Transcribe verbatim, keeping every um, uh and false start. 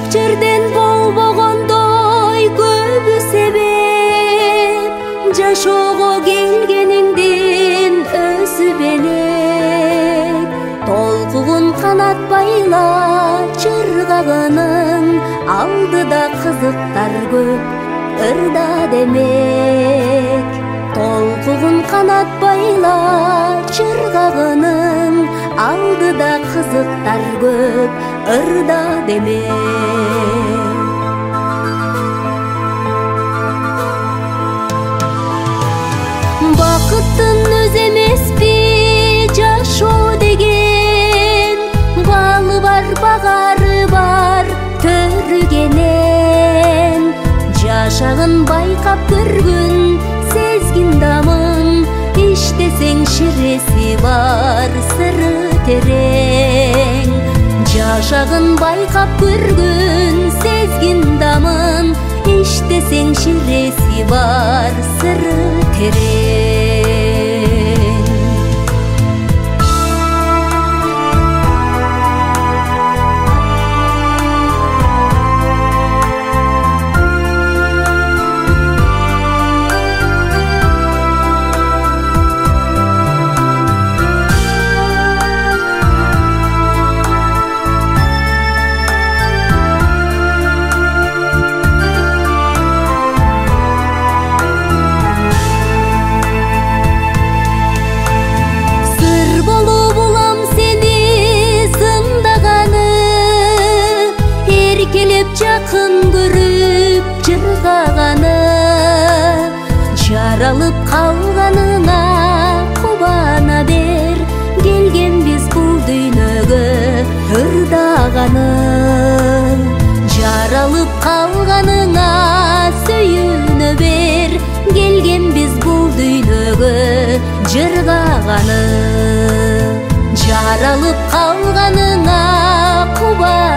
жерден болбогондой көбү себеп, жашоого келгениңдин өзү белек. Толкугун канат байла чыргагынын, алдыда кызыктар көп, ырда демек. Толкугун канат байла чыргагынын, алдыда кызыктар көп, ырда демек. Бакыттын өзү эмеспи жашоо деген, балы бар, багары бар төрүгенен. Жашагын байкап көргүн, сезгин дамын, иштесең ширеси бар, сыры терең. Жашагын байкап көргүн, сезгин дамын, иштесең ширеси бар, сыры терең. Жакын көрүп жыргаганы, жаралып калганына кубана бер. Келгенбиз бул дүйнөгө ырдаганы, жаралып калганыңа сүйүнө бер. Келгенбиз бул дүйнөгө жыргаганы, жаралып калганыңа кубана